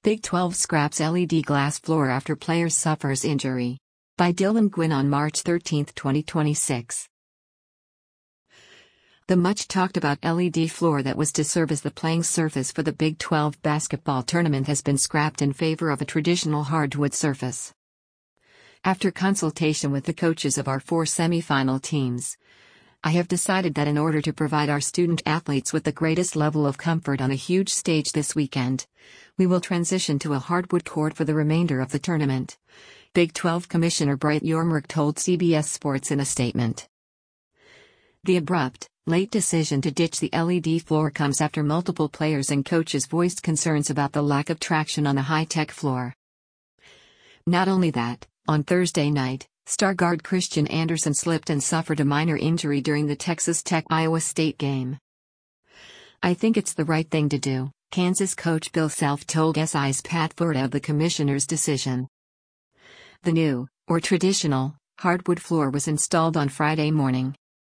Big 12 scraps LED glass floor after player suffers injury. By Dylan Gwynn on March 13, 2026. The much-talked-about LED floor that was to serve as the playing surface for the Big 12 basketball tournament has been scrapped in favor of a traditional hardwood surface. After consultation with the coaches of our 4 semifinal teams, I have decided that in order to provide our student athletes with the greatest level of comfort on a huge stage this weekend, we will transition to a hardwood court for the remainder of the tournament, Big 12 Commissioner Brett Yormark told CBS Sports in a statement. The abrupt, late decision to ditch the LED floor comes after multiple players and coaches voiced concerns about the lack of traction on the high-tech floor. Not only that, on Thursday night, star guard Christian Anderson slipped and suffered a minor injury during the Texas Tech-Iowa State game. I think it's the right thing to do, Kansas coach Bill Self told SI's Pat Forde of the commissioner's decision. The new, or traditional, hardwood floor was installed on Friday morning,